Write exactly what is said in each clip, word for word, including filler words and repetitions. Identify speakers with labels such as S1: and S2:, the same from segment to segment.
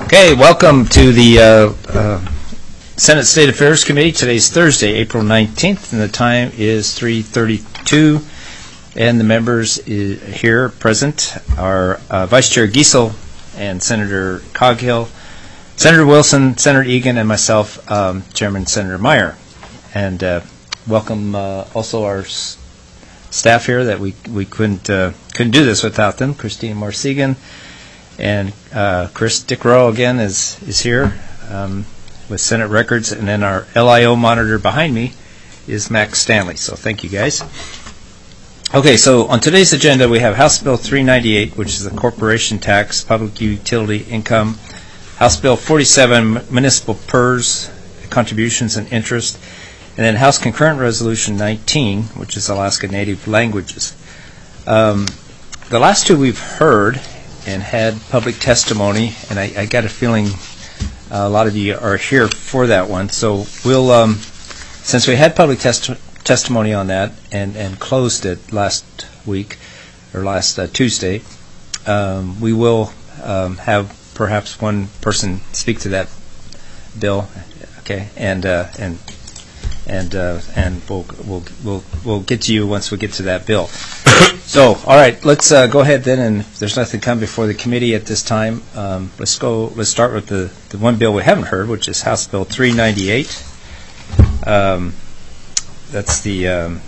S1: Okay, welcome to the uh, uh, Senate State Affairs Committee. Today's Thursday, April nineteenth, and the time is three thirty-two. And the members is here present are uh, Vice Chair Giesel and Senator Coghill, Senator Wilson, Senator Egan, and myself, um, Chairman Senator Meyer. And uh, welcome uh, also our s- staff here that we we couldn't uh, couldn't do this without them. Christine Marsegan and uh, Chris Dickrow again is is here um, with Senate Records, and then our L I O monitor behind me is Max Stanley. So thank you guys. Okay, so on today's agenda we have House Bill three ninety-eight, which is the corporation tax, public utility income, House Bill forty-seven, municipal P E R S, contributions and interest, and then House Concurrent Resolution nineteen, which is Alaska Native Languages. Um, the last two we've heard and had public testimony, and I, I got a feeling uh, a lot of you are here for that one. So we'll, um, since we had public test- testimony on that and, and closed it last week, or last uh, Tuesday, um, we will um, have perhaps one person speak to that bill, okay, and uh, and and uh, and we'll we'll we'll we'll get to you once we get to that bill. So, all right, let's uh, go ahead then, and if there's nothing come before the committee at this time, um, let's go. Let's start with the, the one bill we haven't heard, which is House Bill three ninety-eight. Um, that's the um,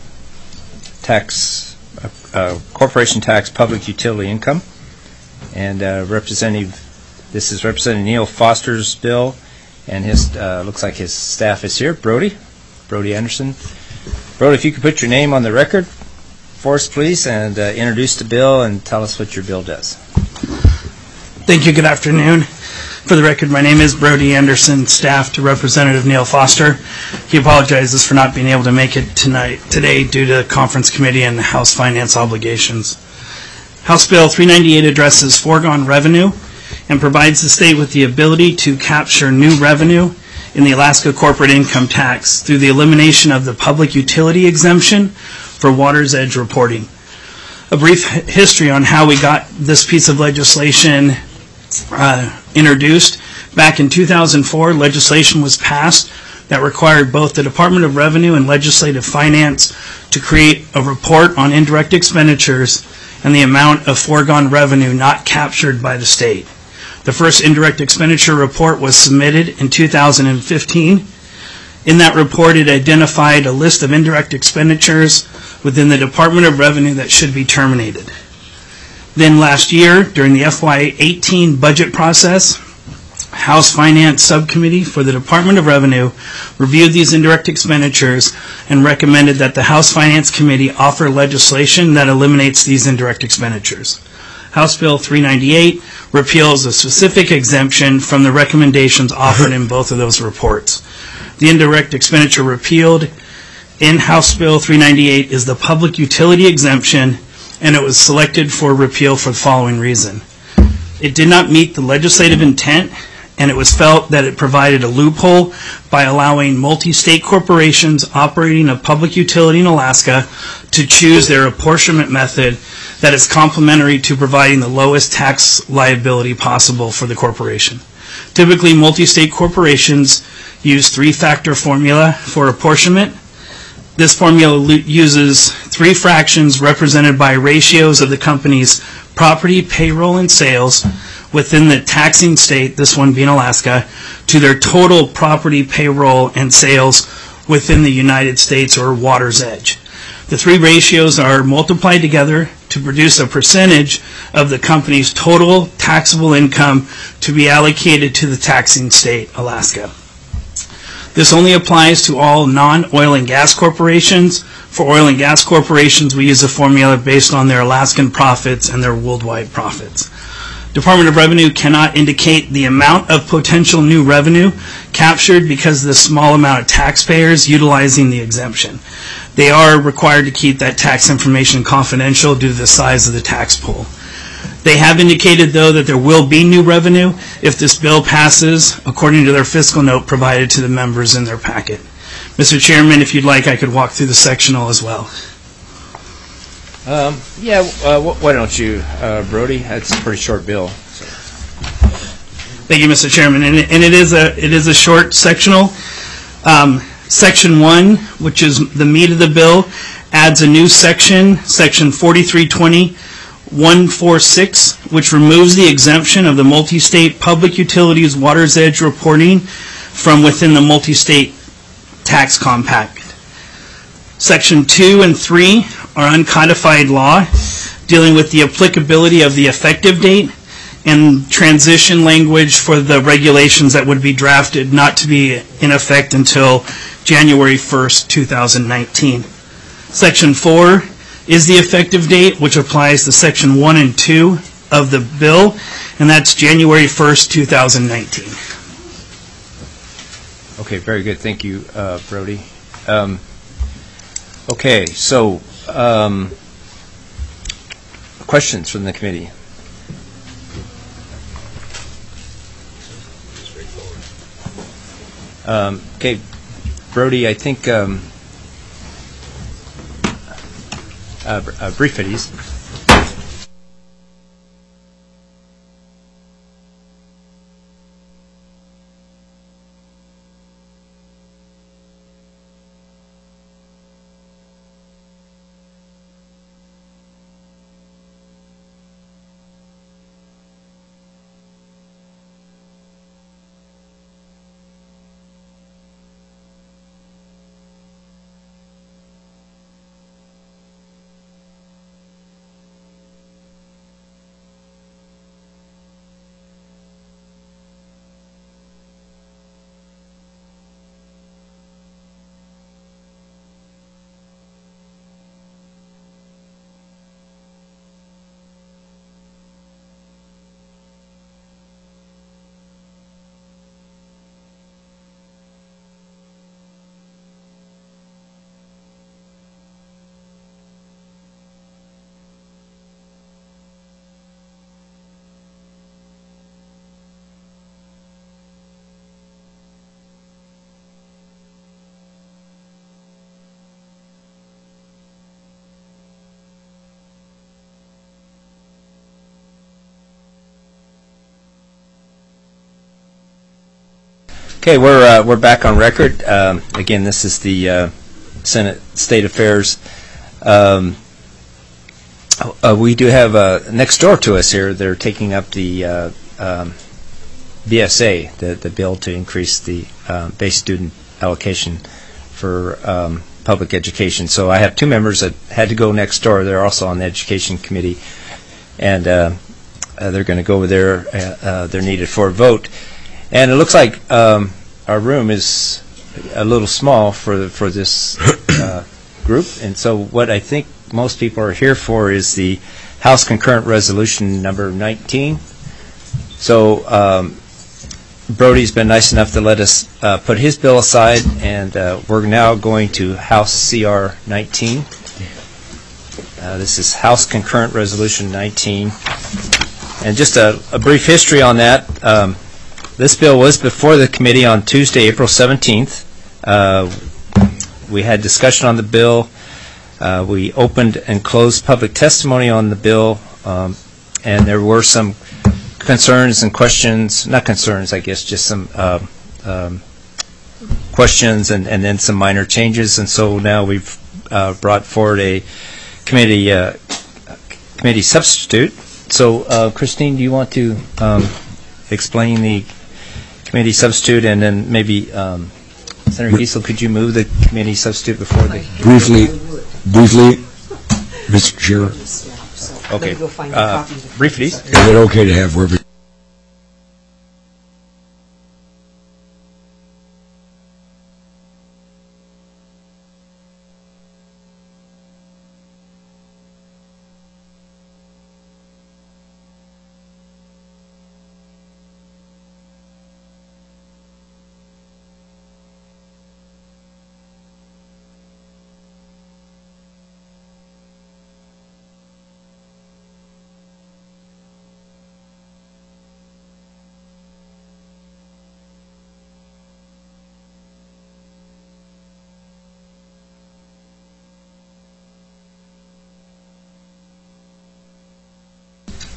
S1: tax, uh, uh, corporation tax, public utility income, and uh, Representative. This is Representative Neil Foster's bill, and his uh, looks like his staff is here. Brody, Brody Anderson. Brody, if you could put your name on the record for us, please, and uh, introduce the bill and tell us what your bill does.
S2: Thank you. Good afternoon. For the record, my name is Brody Anderson, staff to Representative Neil Foster. He apologizes for not being able to make it tonight today due to conference committee and House finance obligations. House Bill three ninety-eight addresses foregone revenue and provides the state with the ability to capture new revenue in the Alaska corporate income tax through the elimination of the public utility exemption for Water's Edge reporting. A brief history on how we got this piece of legislation uh, introduced. Back in two thousand four, legislation was passed that required both the Department of Revenue and Legislative Finance to create a report on indirect expenditures and the amount of foregone revenue not captured by the state. The first indirect expenditure report was submitted in two thousand fifteen. In that report, it identified a list of indirect expenditures within the Department of Revenue that should be terminated. Then last year, during the F Y eighteen budget process, House Finance Subcommittee for the Department of Revenue reviewed these indirect expenditures and recommended that the House Finance Committee offer legislation that eliminates these indirect expenditures. House Bill three ninety-eight repeals a specific exemption from the recommendations offered in both of those reports. The indirect expenditure repealed in House Bill three ninety-eight is the public utility exemption, and it was selected for repeal for the following reason. It did not meet the legislative intent, and it was felt that it provided a loophole by allowing multi-state corporations operating a public utility in Alaska to choose their apportionment method that is complementary to providing the lowest tax liability possible for the corporation. Typically, multi-state corporations use three-factor formula for apportionment. This formula uses three fractions represented by ratios of the company's property, payroll, and sales within the taxing state, this one being Alaska, to their total property, payroll, and sales within the United States or Water's Edge. The three ratios are multiplied together to produce a percentage of the company's total taxable income to be allocated to the taxing state, Alaska. This only applies to all non-oil and gas corporations. For oil and gas corporations, we use a formula based on their Alaskan profits and their worldwide profits. Department of Revenue cannot indicate the amount of potential new revenue captured because of the small amount of taxpayers utilizing the exemption. They are required to keep that tax information confidential due to the size of the tax pool. They have indicated, though, that there will be new revenue if this bill passes, according to their fiscal note provided to the members in their packet. Mister Chairman, if you'd like, I could walk through the sectional as well.
S1: Um, yeah, uh, why don't you, uh, Brody? That's a pretty short bill. So.
S2: Thank you, Mister Chairman. And it, and it is a it is a short sectional. Um, section one, which is the meat of the bill, adds a new section, section forty-three twenty one forty-six, which removes the exemption of the multi-state public utilities water's edge reporting from within the multi-state tax compact. Section two and three are uncodified law dealing with the applicability of the effective date and transition language for the regulations that would be drafted not to be in effect until January first, two thousand nineteen. Section four is the effective date, which applies to Section one and two of the bill, and that's January first, two thousand nineteen.
S1: Okay, very good. Thank you, uh, Brody. Um, okay, so um, questions from the committee? Um, okay, Brody, I think um, uh, uh, brief it, please. Okay, we're uh, we're back on record. Um, again, this is the uh, Senate State Affairs. Um, uh, we do have uh, next door to us here. They're taking up the uh, um, B S A, the the bill to increase the uh, base student allocation for um, public education. So I have two members that had to go next door. They're also on the Education Committee, and uh, uh, they're going to go over there. Uh, uh, they're needed for a vote. And it looks like um, our room is a little small for for this uh, group. And so what I think most people are here for is the House Concurrent Resolution number nineteen. So um, Brody's been nice enough to let us uh, put his bill aside, and uh, we're now going to House C R nineteen. Uh, this is House Concurrent Resolution nineteen. And just a, a brief history on that. Um, This bill was before the committee on Tuesday, April seventeenth. Uh, we had discussion on the bill. Uh, we opened and closed public testimony on the bill, um, and there were some concerns and questions, not concerns, I guess, just some uh, um, questions and, and then some minor changes. And so now we've uh, brought forward a committee uh, committee substitute. So, uh, Christine, do you want to um, explain the committee substitute, and then maybe um, Senator Giesel, could you move the committee substitute before the
S3: briefly, briefly, Mister Chair?
S1: Okay. Uh, briefly,
S3: is it okay to have Representative?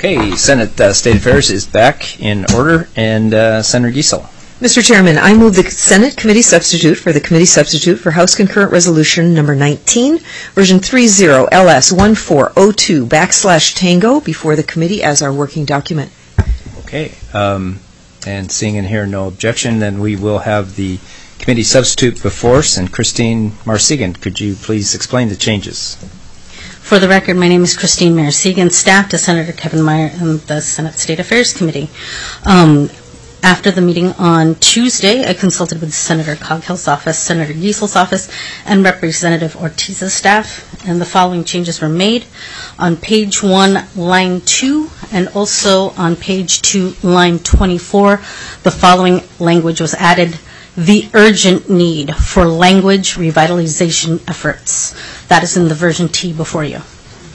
S1: Okay, Senate uh, State Affairs is back in order, and uh, Senator Giesel.
S4: Mister Chairman, I move the Senate Committee Substitute for the Committee Substitute for House Concurrent Resolution Number nineteen, version thirty L S one four zero two backslash Tango before the committee as our working document.
S1: Okay, um, and seeing and hearing no objection, then we will have the committee substitute before us. And Christine Marsigan, could you please explain the changes?
S5: For the record, my name is Christine Marsigan, staff to Senator Kevin Meyer and the Senate State Affairs Committee. Um, After the meeting on Tuesday, I consulted with Senator Coghill's office, Senator Giesel's office, and Representative Ortiz's staff, and the following changes were made. On page one, line two, and also on page two, line twenty-four, the following language was added: the urgent need for language revitalization efforts. That is in the version T before you.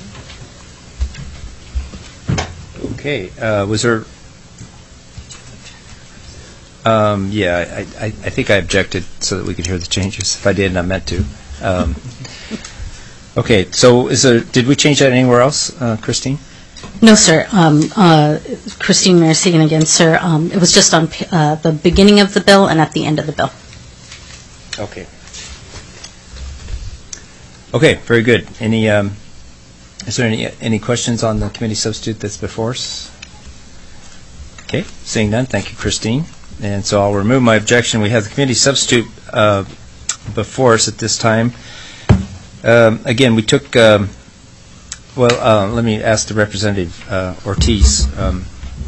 S1: Okay, uh, was there... Um, yeah, I, I, I think I objected so that we could hear the changes. If I did, I meant to. Um, okay, so is there, did we change that anywhere else, uh, Christine?
S5: No, sir. Um, uh, Christine Marsigan again, sir. Um, it was just on p- uh, the beginning of the bill and at the end of the bill.
S1: Okay. Okay, very good. Any, um, is there any any questions on the committee substitute that's before us? Okay, seeing none, thank you, Christine. And so I'll remove my objection. We have the committee substitute uh, before us at this time. Um, again, we took, um, well, uh, let me ask the Representative uh, Ortiz. Um,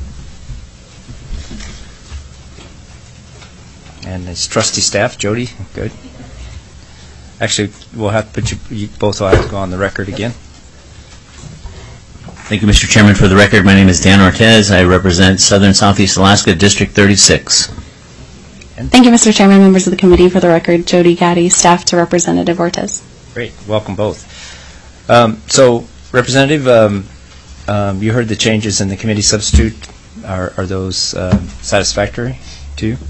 S1: and his trusty staff, Jody, good. Actually, we'll have to put you, you both will have to go on the record again.
S6: Thank you, Mister Chairman. For the record, my name is Dan Ortez. I represent Southern Southeast Alaska, District thirty-six.
S7: Thank you, Mister Chairman, members of the committee. For the record, Jody Gaddy, staff to Representative Ortez.
S1: Great. Welcome both. Um, so, Representative, um, um, you heard the changes in the committee substitute. Are, are those uh, satisfactory to you?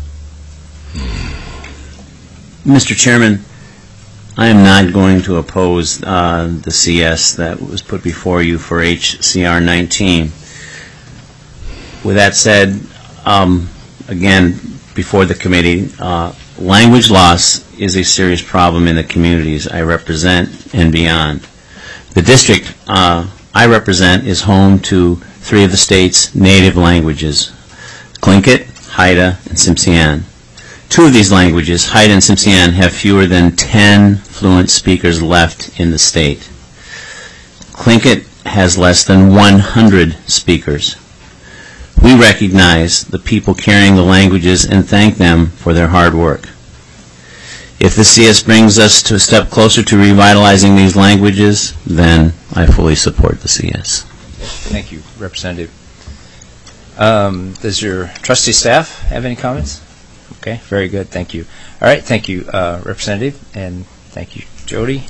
S6: Mister Chairman, I am not going to oppose uh, the C S that was put before you for H C R nineteen. With that said, um, again, before the committee, uh, language loss is a serious problem in the communities I represent and beyond. The district uh, I represent is home to three of the state's native languages, Tlingit, Haida, and Tsimshian. Two of these languages, Haida and Tsimshian, have fewer than ten fluent speakers left in the state. Tlingit has less than one hundred speakers. We recognize the people carrying the languages and thank them for their hard work. If the C S brings us to a step closer to revitalizing these languages, then I fully support the C S.
S1: Thank you, Representative. Um, does your trustee staff have any comments? Okay, very good. Thank you. All right, thank you, uh, Representative, and thank you, Jody.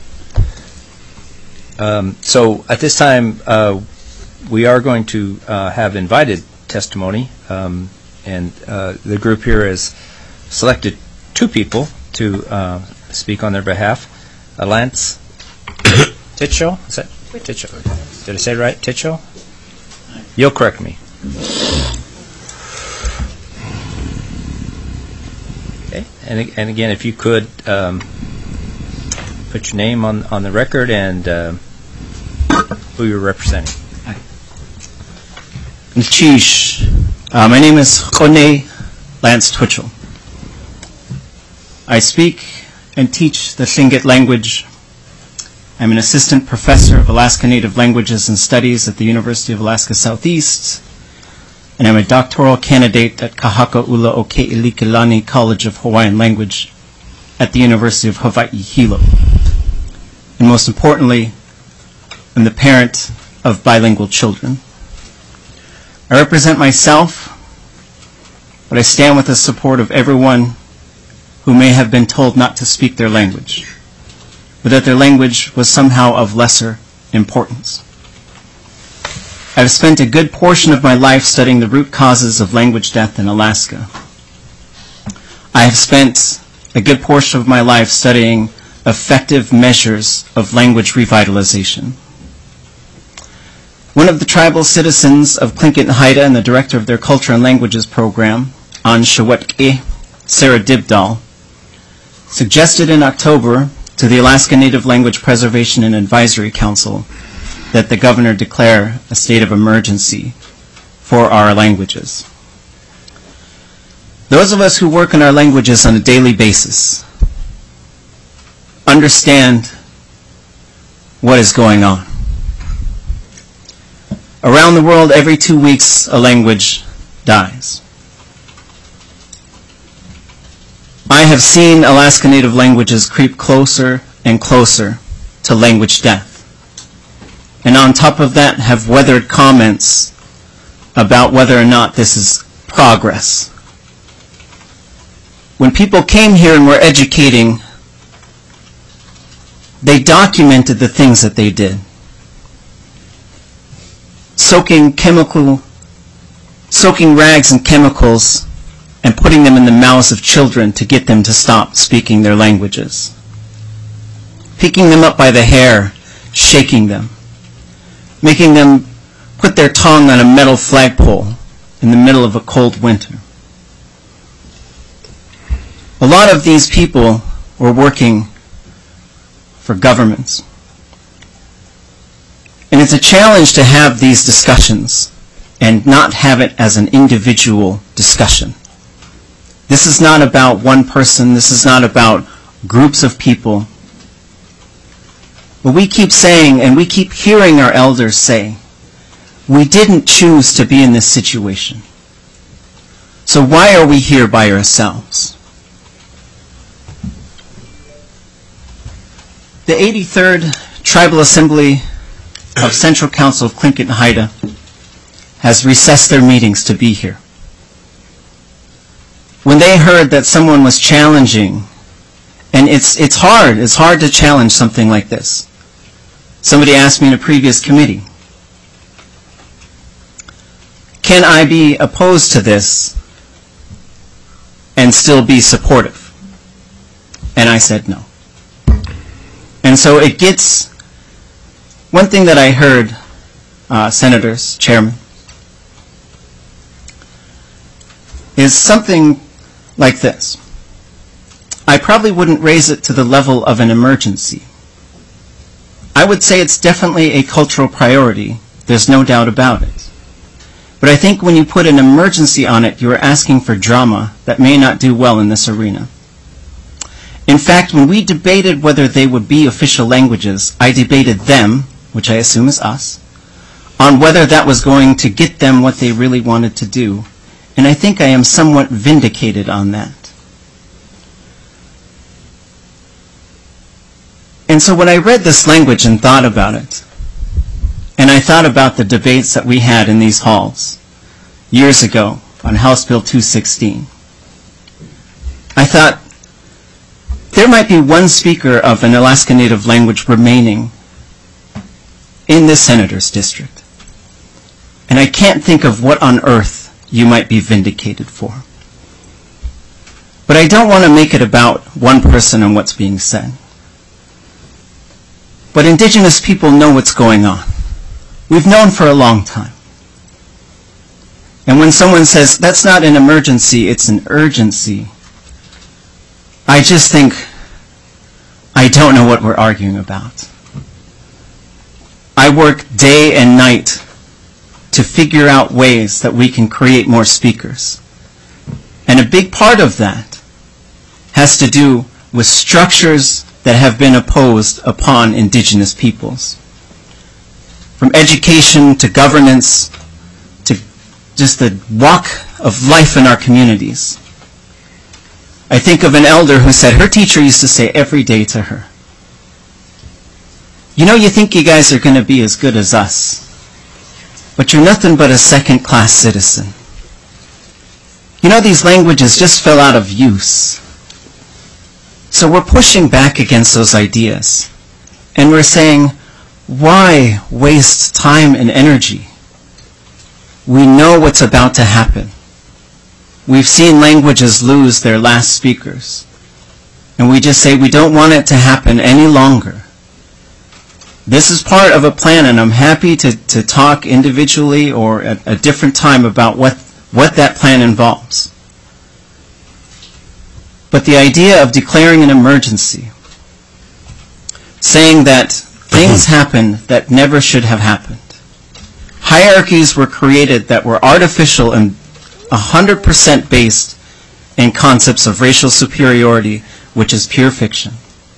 S1: Um, so at this time, uh, we are going to uh, have invited testimony, um, and uh, the group here has selected two people to uh, speak on their behalf. Uh, Lance Titchell, is that Titchell? Did I say it right? Titchell? You'll correct me. Okay, and, and again, if you could um, put your name on, on the record and uh, who you're representing.
S8: Chish. Uh, my name is Khone Lance Twitchell. I speak and teach the Tlingit language. I'm an assistant professor of Alaska Native Languages and Studies at the University of Alaska Southeast, and I'm a doctoral candidate at Kahakaula o Ke'ilikelani College of Hawaiian Language at the University of Hawaii Hilo. And most importantly, I'm the parent of bilingual children. I represent myself, but I stand with the support of everyone who may have been told not to speak their language, or that their language was somehow of lesser importance. I've spent a good portion of my life studying the root causes of language death in Alaska. I have spent a good portion of my life studying effective measures of language revitalization. One of the tribal citizens of Tlingit and Haida and the director of their Culture and Languages program, Anshawatke, Sarah Dibdal, suggested in October to the Alaska Native Language Preservation and Advisory Council that the governor declare a state of emergency for our languages. Those of us who work in our languages on a daily basis understand what is going on. Around the world, every two weeks, a language dies. I have seen Alaska Native languages creep closer and closer to language death. And on top of that, have weathered comments about whether or not this is progress. When people came here and were educating, they documented the things that they did. Soaking chemical, soaking rags in chemicals and putting them in the mouths of children to get them to stop speaking their languages. Picking them up by the hair, shaking them, making them put their tongue on a metal flagpole in the middle of a cold winter. A lot of these people were working for governments. And it's a challenge to have these discussions and not have it as an individual discussion. This is not about one person. This is not about groups of people. But we keep saying, and we keep hearing our elders say, we didn't choose to be in this situation. So why are we here by ourselves? The eighty-third Tribal Assembly of Central Council of Tlingit and Haida has recessed their meetings to be here. When they heard that someone was challenging, and it's it's hard, it's hard to challenge something like this. Somebody asked me in a previous committee, can I be opposed to this and still be supportive? And I said no. And so it gets, one thing that I heard, uh, senators, chairman, is something like this. I probably wouldn't raise it to the level of an emergency. I would say it's definitely a cultural priority. There's no doubt about it. But I think when you put an emergency on it, you are asking for drama that may not do well in this arena. In fact, when we debated whether they would be official languages, I debated them, which I assume is us, on whether that was going to get them what they really wanted to do. And I think I am somewhat vindicated on that. And so when I read this language and thought about it, and I thought about the debates that we had in these halls years ago on House Bill two sixteen, I thought there might be one speaker of an Alaska Native language remaining in this senator's district. And I can't think of what on earth you might be vindicated for. But I don't want to make it about one person and what's being said. But Indigenous people know what's going on. We've known for a long time. And when someone says, that's not an emergency, it's an urgency, I just think, I don't know what we're arguing about. I work day and night to figure out ways that we can create more speakers. And a big part of that has to do with structures that have been opposed upon Indigenous peoples. From education to governance to just the walk of life in our communities. I think of an elder who said her teacher used to say every day to her, you know, you think you guys are going to be as good as us, but you're nothing but a second-class citizen. You know, these languages just fell out of use. So we're pushing back against those ideas. And we're saying, why waste time and energy? We know what's about to happen. We've seen languages lose their last speakers. And we just say we don't want it to happen any longer. This is part of a plan, and I'm happy to, to talk individually or at a different time about what, what that plan involves. But the idea of declaring an emergency, saying that things happen that never should have happened, hierarchies were created that were artificial and one hundred percent based in concepts of racial superiority, which is pure fiction.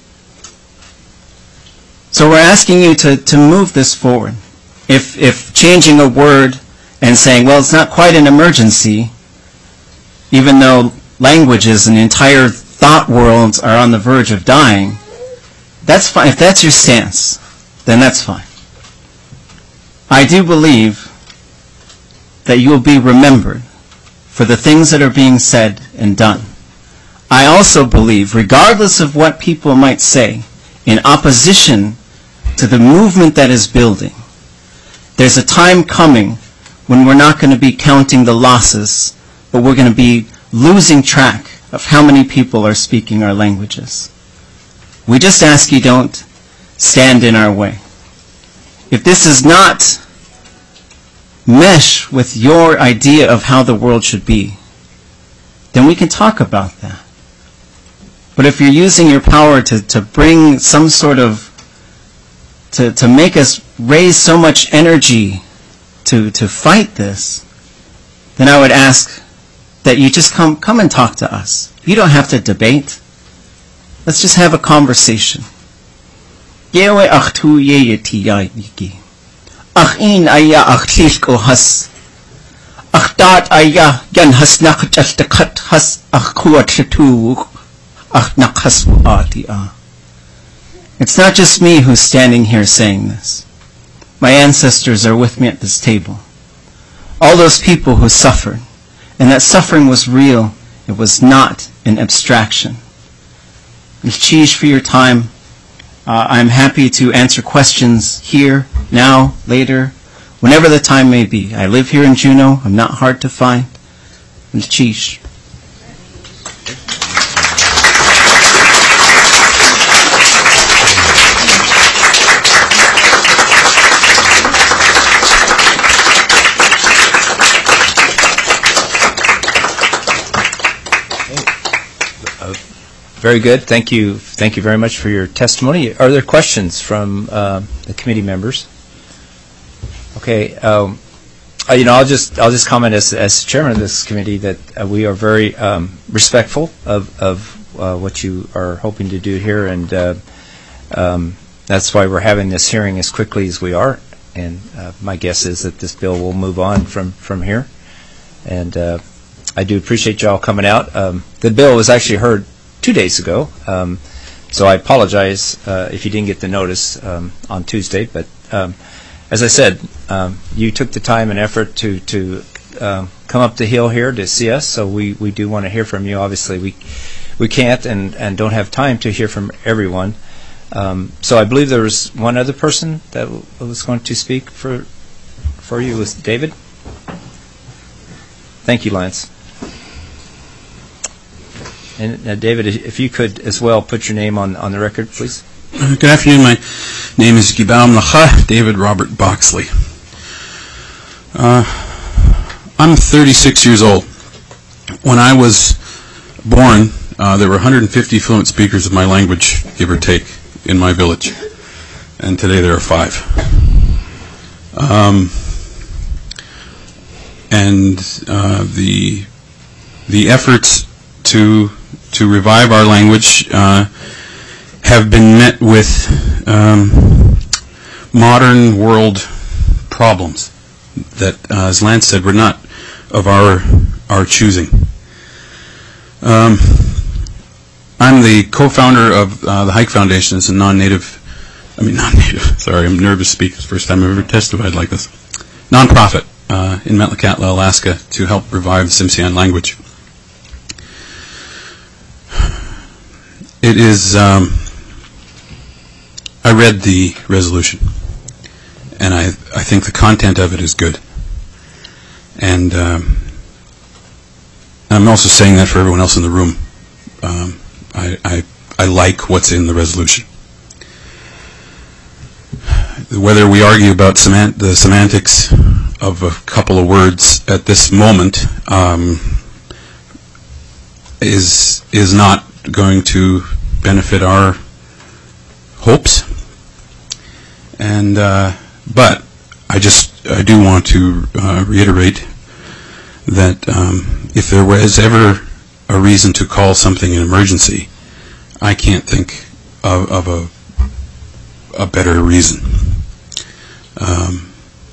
S8: So we're asking you to, to move this forward. If, if changing a word and saying, well, it's not quite an emergency, even though languages and entire thought worlds are on the verge of dying, that's fine. If that's your stance, then that's fine. I do believe that you will be remembered for the things that are being said and done. I also believe, regardless of what people might say, in opposition to the movement that is building, there's a time coming when we're not going to be counting the losses, but we're going to be losing track of how many people are speaking our languages. We just ask you don't stand in our way. If this is not mesh with your idea of how the world should be, then we can talk about that. But if you're using your power to, to bring some sort of, to, to make us raise so much energy to, to fight this, then I would ask that you just come, come and talk to us. You don't have to debate. Let's just have a conversation. Yewe ach tu ye ti ya yiki. Ach in aya ach tishko has. Ach dat aya yan has nak jaltakat has ach kuat tu ach nak has ati ah. It's not just me who's standing here saying this. My ancestors are with me at this table. All those people who suffered, and that suffering was real. It was not an abstraction. Cheesh for your time. Uh, I'm happy to answer questions here, now, later, whenever the time may be. I live here in Juneau. I'm not hard to find. Cheesh.
S1: Very good. Thank you. Thank you very much for your testimony. Are there questions from uh, the committee members? Okay. Um, uh, you know, I'll just I'll just comment as as chairman of this committee that uh, we are very um, respectful of of uh, what you are hoping to do here, and uh, um, that's why we're having this hearing as quickly as we are. And uh, my guess is that this bill will move on from from here. And uh, I do appreciate y'all coming out. Um, the bill was actually heard two days ago, um, so I apologize uh, if you didn't get the notice um, on Tuesday. But um, as I said, um, you took the time and effort to to um, come up the hill here to see us. So we, we do want to hear from you. Obviously, we we can't and, and don't have time to hear from everyone. Um, so I believe there was one other person that w- was going to speak for for you. Was David? Thank you, Lance. And uh, David, if you could as well put your name on, on the record, please.
S9: Uh, good afternoon. My name is Gibam Lacha, David Robert Boxley. Uh, I'm thirty-six years old. When I was born, uh, there were one hundred fifty fluent speakers of my language, give or take, in my village. And today there are five. Um, and uh, the the efforts to to revive our language uh, have been met with um, modern world problems that, uh, as Lance said, were not of our our choosing. Um, I'm the co-founder of uh, the Hike Foundation. It's a non-native, I mean non-native, sorry, I'm nervous to speak. It's the first time I've ever testified like this. Non-profit uh, in Metlakatla, Alaska, to help revive the Tsimshian language. It is, um, I read the resolution, and I I think the content of it is good. And um, I'm also saying that for everyone else in the room. Um, I, I, I like what's in the resolution. whether we argue about semant- the semantics of a couple of words at this moment um, is is not going to benefit our hopes. And uh, but I just I do want to uh, reiterate that um, if there was ever a reason to call something an emergency, I can't think of, of a a better reason. Um,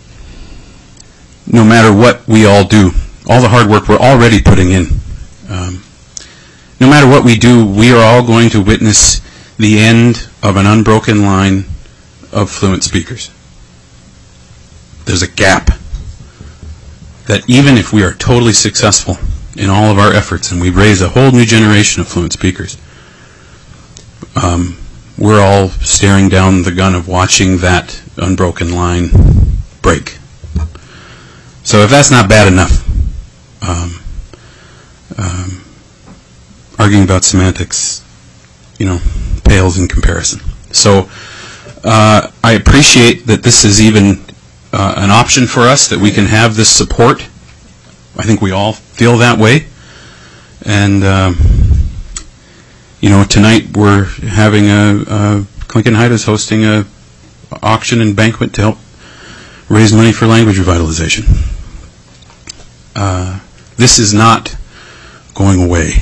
S9: no matter what we all do, all the hard work we're already putting in, um, no matter what we do, we are all going to witness the end of an unbroken line of fluent speakers. There's a gap that even if we are totally successful in all of our efforts and we raise a whole new generation of fluent speakers, um, we're all staring down the gun of watching that unbroken line break. So if that's not bad enough, um, um, arguing about semantics, you know, pales in comparison. So uh, I appreciate that this is even uh, an option for us, that we can have this support. I think we all feel that way. And, um, you know, tonight we're having a, a Clinton Heights is hosting a auction and banquet to help raise money for language revitalization. Uh, this is not going away.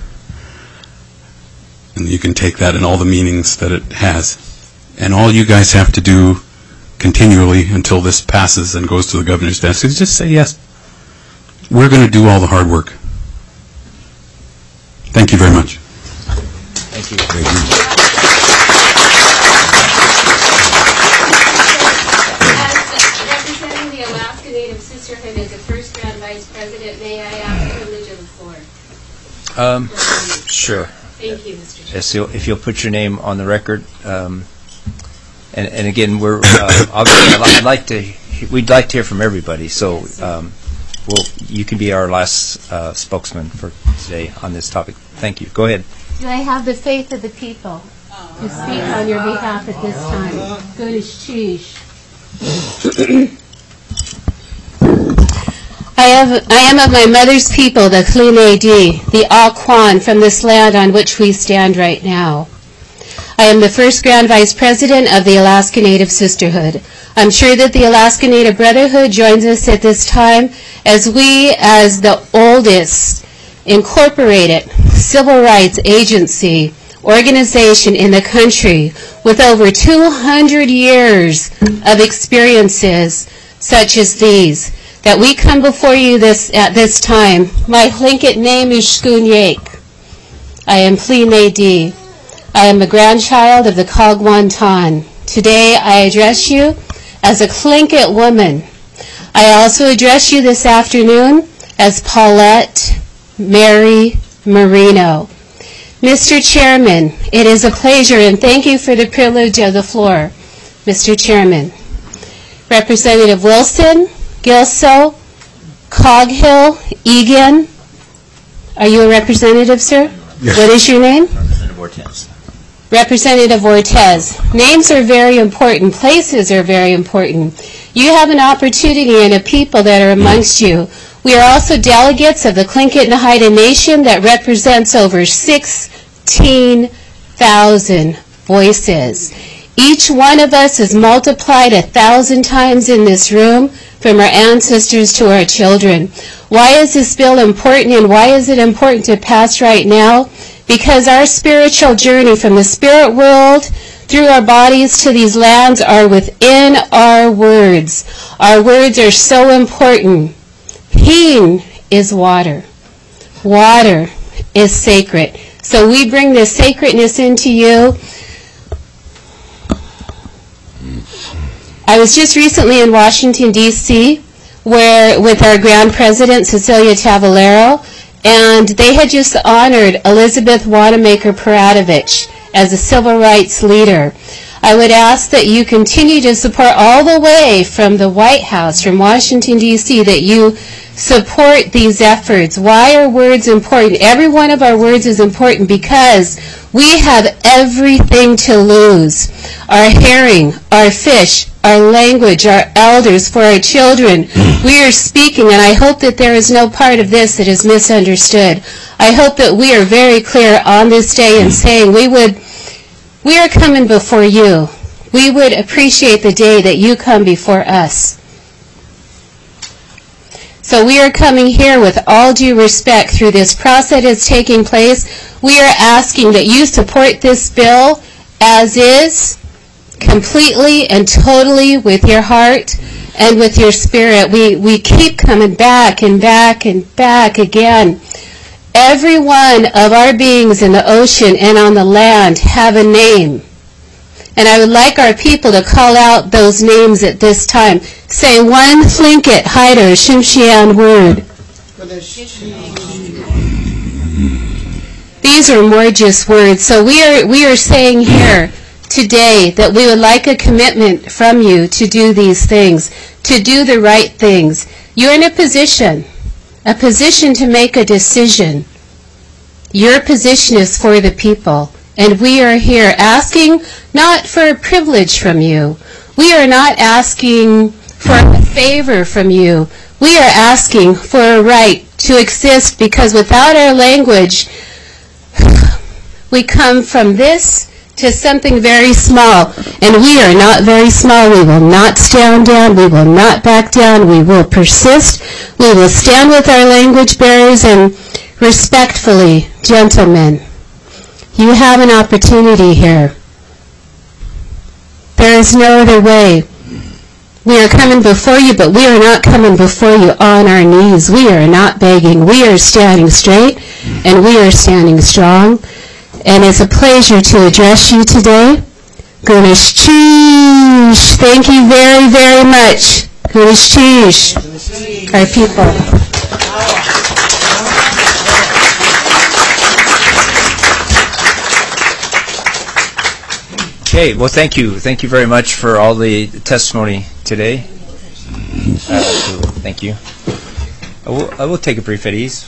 S9: And you can take that in all the meanings that it has. And all you guys have to do continually until this passes and goes to the governor's desk is just say yes. We're going to do all the hard work. Thank you very much.
S1: Thank you.
S3: Thank you.
S10: As representing the Alaska Native Sisterhood as the first Grand Vice President, may I ask the privilege of the floor?
S1: Um, sure.
S10: Thank you, Mister Chair.
S1: Yes, you'll, if you'll put your name on the record. Um, and, and again, we're uh, obviously I'd, li- I'd like to. We'd like to hear from everybody. So, um, well, you can be our last uh, spokesman for today on this topic. Thank you. Go ahead.
S10: Do I have the faith of the people to speak on your behalf at this time? Good as sheesh. I have, I am of my mother's people, the Kline Di, the Aquan, from this land on which we stand right now. I am the first Grand Vice President of the Alaska Native Sisterhood. I'm sure that the Alaska Native Brotherhood joins us at this time as we, as the oldest incorporated civil rights agency organization in the country with over two hundred years of experiences such as these, that we come before you this at this time. My Tlingit name is Shkunyek. I am Kline Di. I am a grandchild of the Kagwantan. Today I address you as a Tlingit woman. I also address you this afternoon as Paulette Mary Marino. Mister Chairman, it is a pleasure and thank you for the privilege of the floor. Mister Chairman, Representative Wilson, Gilso, Coghill, Egan. Are you a representative, sir?
S3: Yes.
S10: What is your name?
S1: Representative Ortiz.
S10: Representative Ortiz. Names are very important. Places are very important. You have an opportunity and a people that are amongst you. We are also delegates of the Tlingit Haida Nation that represents over sixteen thousand voices. Each one of us is multiplied a thousand times in this room, from our ancestors to our children. Why is this bill important, and why is it important to pass right now? Because our spiritual journey from the spirit world through our bodies to these lands are within our words. Our words are so important. Peen is water. Water is sacred. So we bring this sacredness into you. I was just recently in Washington, D C, where with our Grand President, Cecilia Tavalero, and they had just honored Elizabeth Wanamaker-Peradovich as a civil rights leader. I would ask that you continue to support all the way from the White House, from Washington, D C, that you support these efforts. Why are words important? Every one of our words is important because we have everything to lose. Our herring, our fish, our language, our elders, for our children. We are speaking, and I hope that there is no part of this that is misunderstood. I hope that we are very clear on this day in saying we would, we are coming before you. We would appreciate the day that you come before us. So we are coming here with all due respect through this process that is taking place. We are asking that you support this bill as is, completely and totally with your heart and with your spirit. We, we keep coming back and back and back again. Every one of our beings in the ocean and on the land have a name. And I would like our people to call out those names at this time. Say one Tlingit, Haida, Tsimshian word. These are more just words. So we are, we are saying here today that we would like a commitment from you to do these things, to do the right things. You're in a position, a position to make a decision. Your position is for the people. And we are here asking not for a privilege from you. We are not asking for a favor from you. We are asking for a right to exist, because without our language, we come from this to something very small. And we are not very small. We will not stand down. We will not back down. We will persist. We will stand with our language bearers, and respectfully, gentlemen, you have an opportunity here. There is no other way. We are coming before you, but we are not coming before you on our knees. We are not begging. We are standing straight, and we are standing strong. And it's a pleasure to address you today. Gunesh Cheesh. Thank you very, very much. Gunesh Cheesh. Our people.
S1: Okay, well, thank you. Thank you very much for all the testimony today. Uh, thank you. I will, I will take a brief at ease.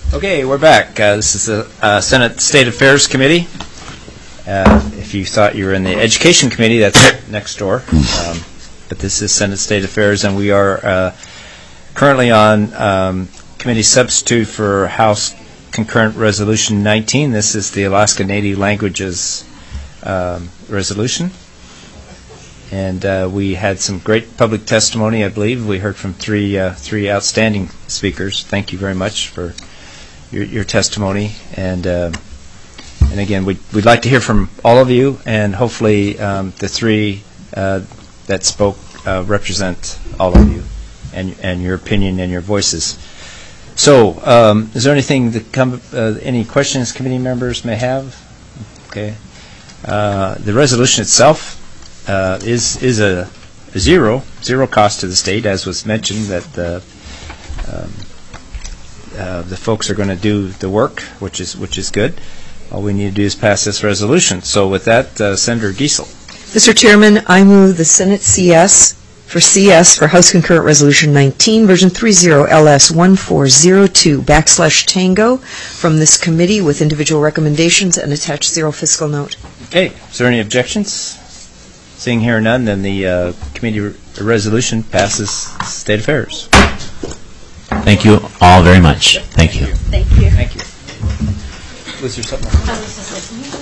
S1: Okay, we're back. Uh, This is the uh, Senate State Affairs Committee. Uh, If you thought you were in the Education Committee, that's next door. Um, But this is Senate State Affairs, and we are uh, currently on um, committee substitute for House Concurrent Resolution nineteen. This is the Alaska Native Languages um, resolution. And uh, we had some great public testimony, I believe. We heard from three uh, three outstanding speakers. Thank you very much for your, your testimony. And uh, and again, we'd, we'd like to hear from all of you, and hopefully um, the three uh, that spoke uh, represent all of you and and your opinion and your voices. So, um, is there anything that come, uh, any questions committee members may have? Okay. Uh, the resolution itself uh, is is a, a zero zero cost to the state, as was mentioned, that the um, uh, the folks are going to do the work, which is which is good. All we need to do is pass this resolution. So, with that, uh, Senator Giesel.
S4: Mister Chairman, I move the Senate C S for C S for House Concurrent Resolution nineteen, version thirty L S one four zero two backslash Tango from this committee with individual recommendations and attached zero fiscal note.
S1: Okay. Is there any objections? Seeing here none, then the uh, committee re- resolution passes State Affairs.
S6: Thank you all very much. Thank you.
S5: Thank you.
S1: Thank you. Was there something?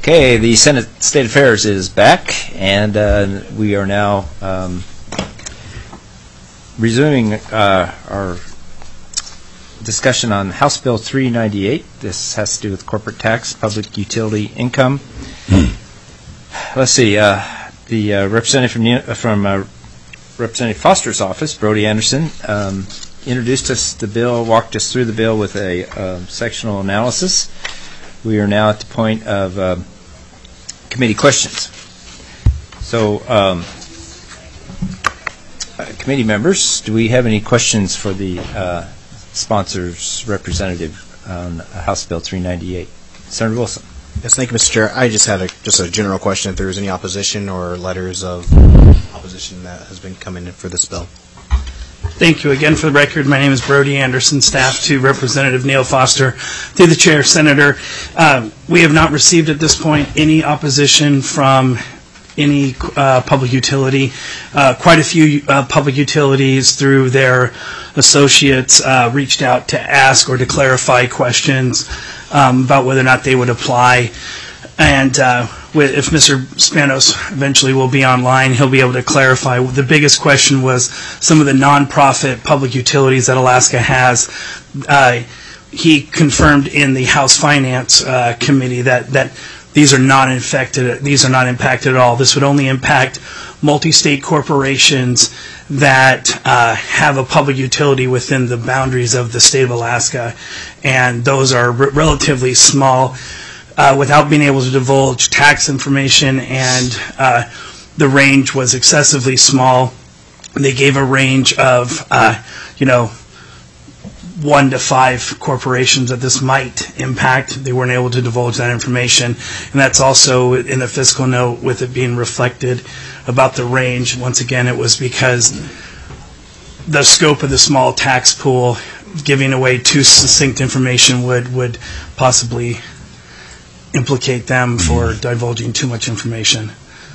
S1: Okay, the Senate State Affairs is back, and uh, we are now um, resuming uh, our discussion on House Bill three ninety-eight. This has to do with corporate tax, public utility income. Let's see, uh, the uh, representative from, uh, from uh, Representative Foster's office, Brody Anderson, um, introduced us the bill, walked us through the bill with a uh, sectional analysis. We are now at the point of uh, committee questions. So, um, uh, committee members, do we have any questions for the uh, sponsor's representative on House Bill three ninety-eight? Senator Wilson.
S11: Yes, thank you, Mister Chair. I just had a, just a general question if there was any opposition or letters of opposition that has been coming in for this bill.
S2: Thank you. Again, for the record, my name is Brody Anderson, staff to Representative Neil Foster. Through the chair, Senator, uh, we have not received at this point any opposition from any uh, public utility. Uh, quite a few uh, public utilities, through their associates, uh, reached out to ask or to clarify questions um, about whether or not they would apply. And uh, with, if Mister Spanos eventually will be online, he'll be able to clarify. The biggest question was some of the nonprofit public utilities that Alaska has. Uh, he confirmed in the House Finance uh, Committee that, that these are not infected. These are not impacted at all. This would only impact multi-state corporations that uh, have a public utility within the boundaries of the state of Alaska, and those are r- relatively small. Uh, without being able to divulge tax information, and uh, the range was excessively small. They gave a range of, uh, you know, one to five corporations that this might impact. They weren't able to divulge that information, and that's also in the fiscal note with it being reflected about the range. Once again, it was because the scope of the small tax pool, giving away too succinct information would would possibly implicate them for divulging too much information.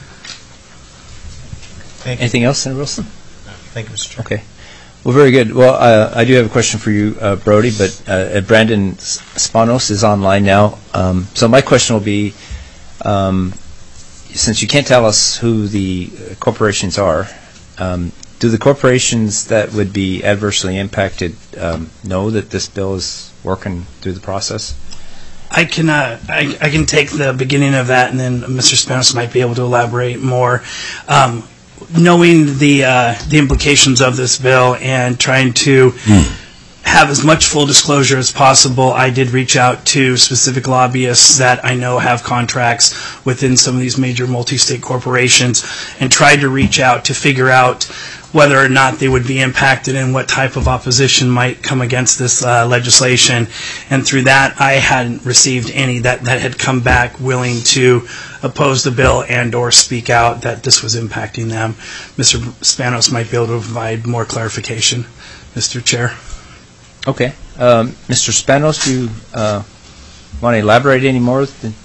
S11: Thank you.
S1: Anything else, Senator Wilson?
S11: Thank you, Mister Chair.
S1: Okay. Well, very good. Well, uh, I do have a question for you, uh, Brody, but uh, Brandon Spanos is online now. Um, so my question will be, um, since you can't tell us who the corporations are, um, do the corporations that would be adversely impacted um, know that this bill is working through the process?
S2: I can uh, I, I can take the beginning of that, and then Mister Spanos might be able to elaborate more. Um, knowing the uh, the implications of this bill and trying to mm. have as much full disclosure as possible, I did reach out to specific lobbyists that I know have contracts within some of these major multi-state corporations, and tried to reach out to figure out whether or not they would be impacted and what type of opposition might come against this uh, legislation. And through that, I hadn't received any that, that had come back willing to oppose the bill and or speak out that this was impacting them. Mister Spanos might be able to provide more clarification, Mister Chair.
S1: Okay. Um, Mister Spanos, do you uh, want to elaborate any more?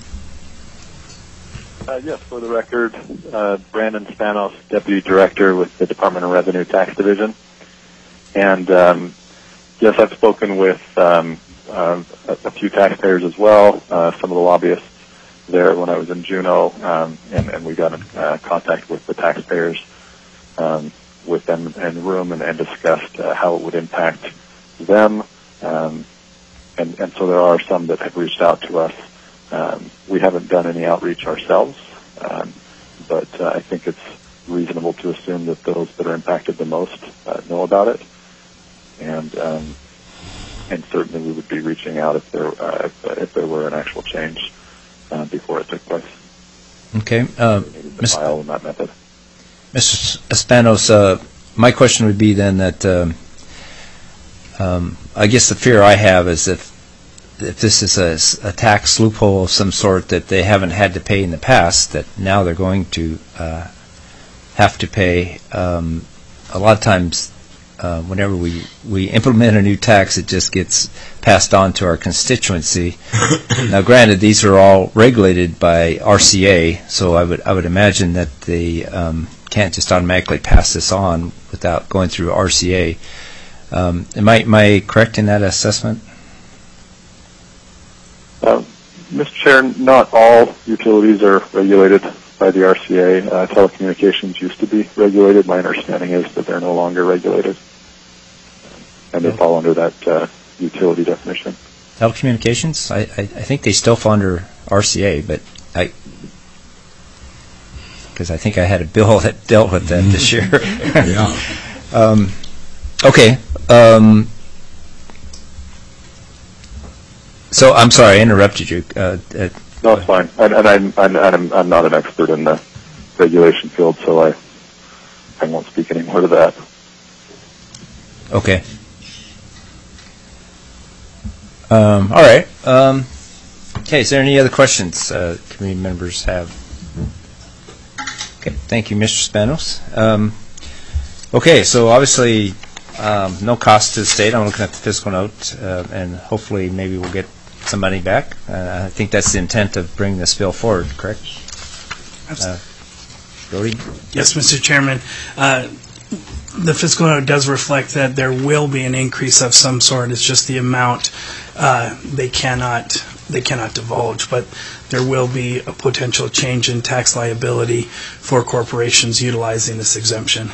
S12: Uh, yes, for the record, uh, Brandon Spanos, Deputy Director with the Department of Revenue Tax Division. And um, yes, I've spoken with um, uh, a, a few taxpayers as well, uh, some of the lobbyists there when I was in Juneau, um, and, and we got in uh, contact with the taxpayers, um, with them in the room, and, and discussed uh, how it would impact them. Um, and, and so there are some that have reached out to us. Um, we haven't done any outreach ourselves, um, but uh, I think it's reasonable to assume that those that are impacted the most uh, know about it, and um, and certainly we would be reaching out if there uh, if, if there were an actual change uh, before it took place.
S1: Okay, uh,
S12: Mister File in that method.
S1: Mister Spanos, uh, my question would be then that um, um, I guess the fear I have is if. If this is a, a tax loophole of some sort that they haven't had to pay in the past, that now they're going to uh, have to pay. Um, a lot of times, uh, whenever we, we implement a new tax, it just gets passed on to our constituency. Now, granted, these are all regulated by R C A, so I would I would imagine that they um, can't just automatically pass this on without going through R C A. Um, am I am I correct in that assessment?
S12: Uh, Mister Chair, not all utilities are regulated by the R C A. Uh, telecommunications used to be regulated. My understanding is that they're no longer regulated, and they fall under that uh, utility definition.
S1: Telecommunications, I, I, I think they still fall under R C A, but I, because I think I had a bill that dealt with that this year.
S3: Yeah.
S1: um, okay. Um, so I'm sorry, I interrupted you. Uh, uh,
S12: no, it's fine. And, and I'm, I'm, I'm, I'm not an expert in the regulation field, so I, I won't speak any more to that.
S1: Okay. Um, all right. Um, okay, is there any other questions uh, committee members have? Okay, thank you, Mister Spanos. Um, okay, so obviously um, no cost to the state. I'm looking at the fiscal note, uh, and hopefully maybe we'll get some money back. Uh, I think that's the intent of bringing this bill forward, correct? Uh, Brody?
S2: Yes, Mister Chairman. Uh, the fiscal note does reflect that there will be an increase of some sort. It's just the amount uh, they cannot they cannot divulge, but there will be a potential change in tax liability for corporations utilizing this exemption.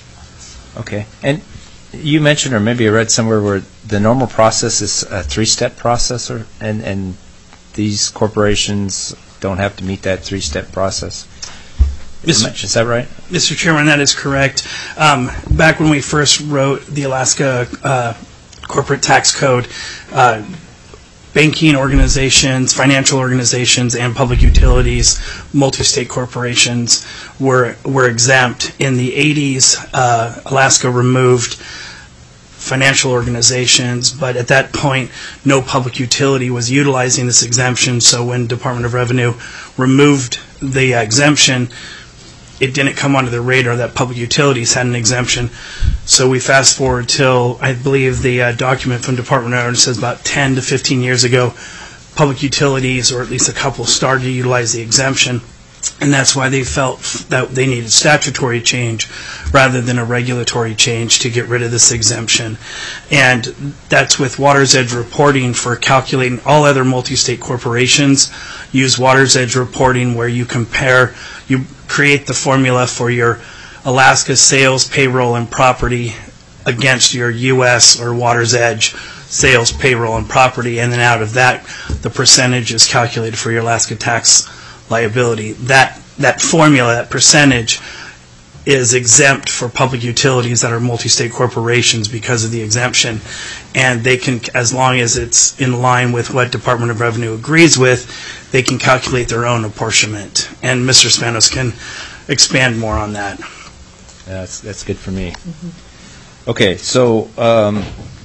S1: Okay. And you mentioned, or maybe I read somewhere, where the normal process is a three-step process, or, and, and these corporations don't have to meet that three-step process.
S2: Mister
S1: Is that right?
S2: Mister Chairman, that is correct. Um, back when we first wrote the Alaska uh, Corporate Tax Code, uh, banking organizations, financial organizations, and public utilities, multi-state corporations were were exempt. In the eighties, uh, Alaska removed financial organizations, but at that point, no public utility was utilizing this exemption. So when Department of Revenue removed the uh, exemption, it didn't come onto the radar that public utilities had an exemption. So we fast forward till, I believe the uh, document from Department of Revenue says about ten to fifteen years ago, public utilities, or at least a couple, started to utilize the exemption. And that's why they felt that they needed statutory change rather than a regulatory change to get rid of this exemption. And that's with Water's Edge reporting for calculating. All other multi-state corporations use Water's Edge reporting, where you compare, you create the formula for your Alaska sales, payroll, and property against your U S or Water's Edge sales, payroll, and property, and then out of that, the percentage is calculated for your Alaska tax liability. That that formula, that percentage, is exempt for public utilities that are multi-state corporations because of the exemption, and they can, as long as it's in line with what Department of Revenue agrees with, they can calculate their own apportionment. And Mister Spanos can expand more on that.
S1: That's that's good for me. Mm-hmm. Okay, so um,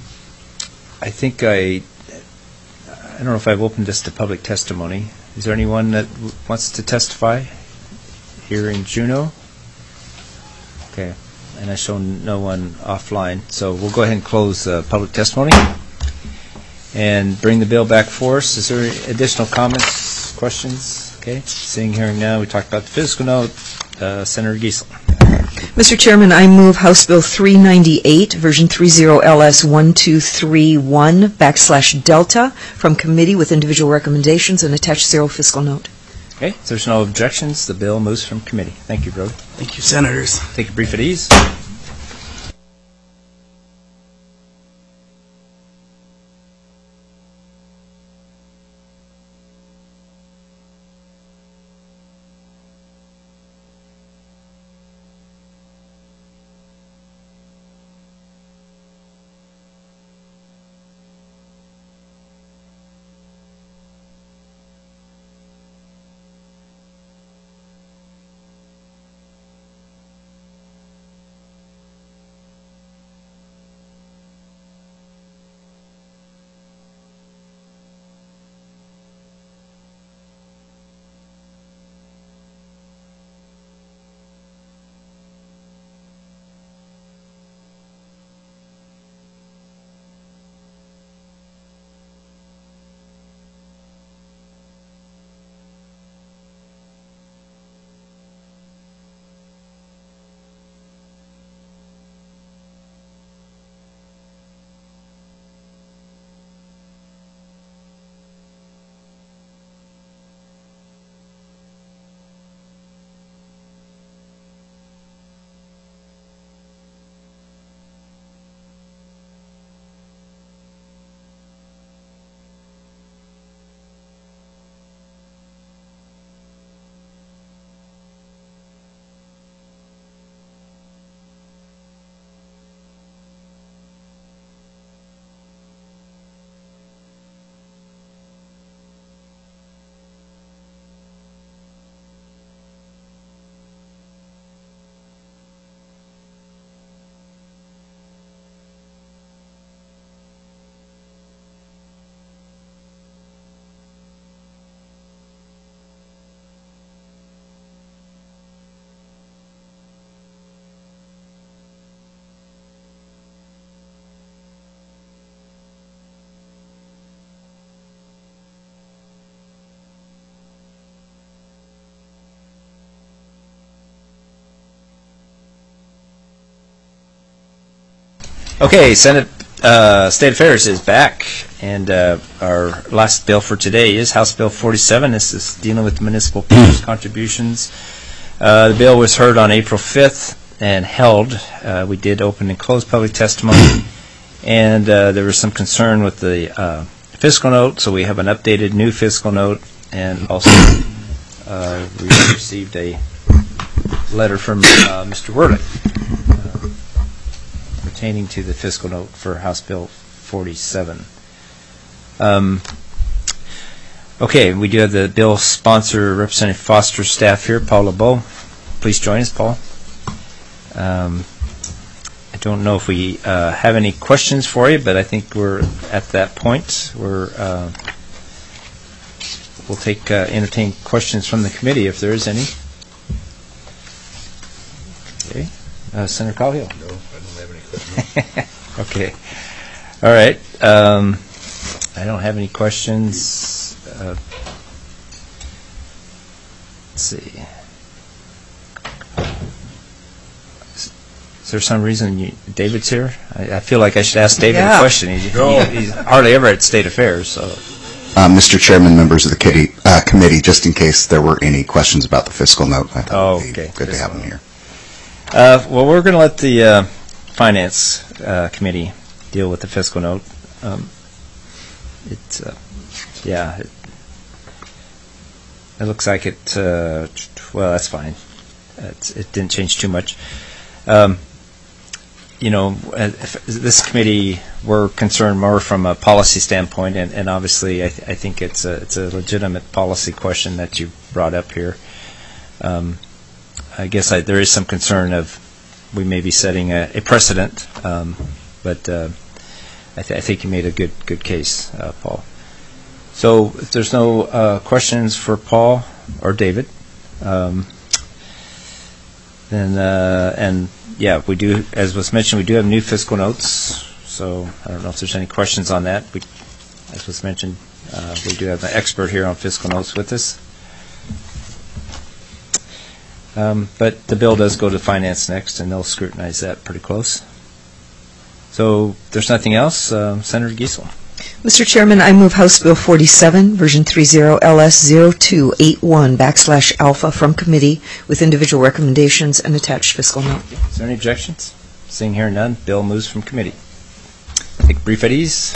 S1: I think I I don't know if I've opened this to public testimony. Is there anyone that w- wants to testify here in Juneau? Okay, and I show no one offline, so we'll go ahead and close uh, public testimony and bring the bill back for us. Is there additional comments, questions? Okay, seeing, hearing now, we talked about the fiscal note. Uh, Senator Giesel.
S4: Mister Chairman, I move House Bill three ninety-eight, version thirty L S one two three one backslash Delta from committee with individual recommendations and attached zero fiscal note.
S1: Okay, if there's no objections, the bill moves from committee. Thank you, Brody.
S2: Thank you, Senators.
S1: Take a brief at ease. Okay, Senate uh, State Affairs is back, and uh, our last bill for today is House Bill forty-seven. This is dealing with municipal purchase contributions. Uh, the bill was heard on April fifth and held. Uh, we did open and close public testimony, and uh, there was some concern with the uh, fiscal note, so we have an updated new fiscal note, and also uh, we received a letter from uh, Mister Werlich uh, pertaining to the fiscal note for House Bill forty-seven. Um, okay, we do have the bill sponsor, Representative Foster, staff here, Paul LeBeau. Please join us, Paul. Um, I don't know if we uh, have any questions for you, but I think we're at that point. We're uh, we'll take uh, entertain questions from the committee if there is any. Okay, uh, Senator Coghill.
S13: No, I don't have any questions.
S1: Okay, all right. Um, I don't have any questions. Uh, let's see. Is there some reason you, David's here? I, I feel like I should ask David
S4: Yeah.
S1: a question. He,
S13: No.
S1: he, he's hardly ever at State Affairs, so.
S14: Uh, Mister Chairman, members of the kitty, uh, committee, just in case there were any questions about the fiscal note, I thought
S1: Oh,
S14: it would be
S1: okay.
S14: good to have them here.
S1: Uh, well, we're going to let the uh, Finance uh, Committee deal with the fiscal note. Um, it's, uh, yeah, it, it looks like it, uh, well, that's fine. It's, it didn't change too much. Um, you know, if this committee, we're concerned more from a policy standpoint, and, and obviously I, th- I think it's a, it's a legitimate policy question that you brought up here. Um, I guess I, there is some concern of we may be setting a, a precedent, um, but uh, I, th- I think you made a good good case, uh, Paul. So if there's no uh, questions for Paul or David, um, then uh, and yeah, we do, as was mentioned, we do have new fiscal notes. So I don't know if there's any questions on that. We, as was mentioned, uh, we do have an expert here on fiscal notes with us. Um, but the bill does go to Finance next, and they'll scrutinize that pretty close. So if there's nothing else, uh, Senator Giesel.
S4: Mister Chairman, I move House Bill forty-seven, version thirty L S zero two eight one backslash alpha from committee with individual recommendations and attached fiscal note.
S1: Is there any objections? Seeing here none, bill moves from committee. Take a brief at ease.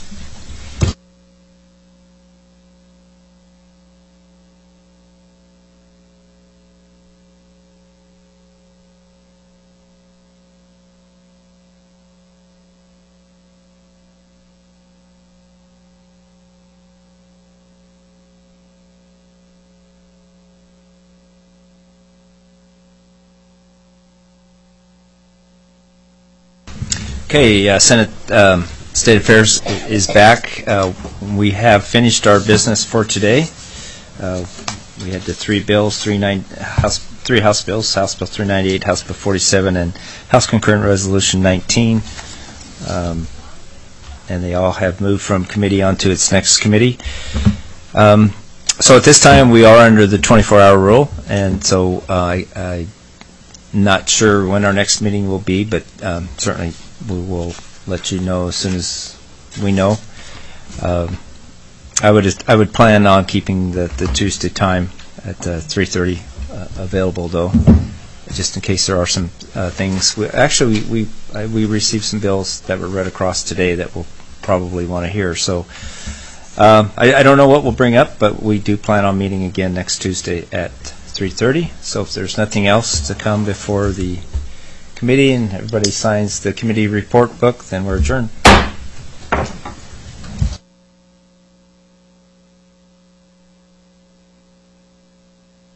S1: Okay, uh, Senate um, State Affairs is back. Uh, we have finished our business for today. Uh, we had the three bills, three nine House, three House bills: House Bill three ninety-eight, House Bill forty-seven, and House Concurrent Resolution nineteen. Um, and they all have moved from committee onto its next committee. Um, so at this time, we are under the twenty-four hour rule, and so uh, I, I'm not sure when our next meeting will be, but um, certainly we will let you know as soon as we know. Um, I would I would plan on keeping the, the Tuesday time at uh, three thirty uh, available, though, just in case there are some uh, things. We, actually, we we, uh, we received some bills that were read across today that we'll probably want to hear. So um, I, I don't know what we'll bring up, but we do plan on meeting again next Tuesday at three thirty. So if there's nothing else to come before the committee and everybody signs the committee report book, then we're adjourned.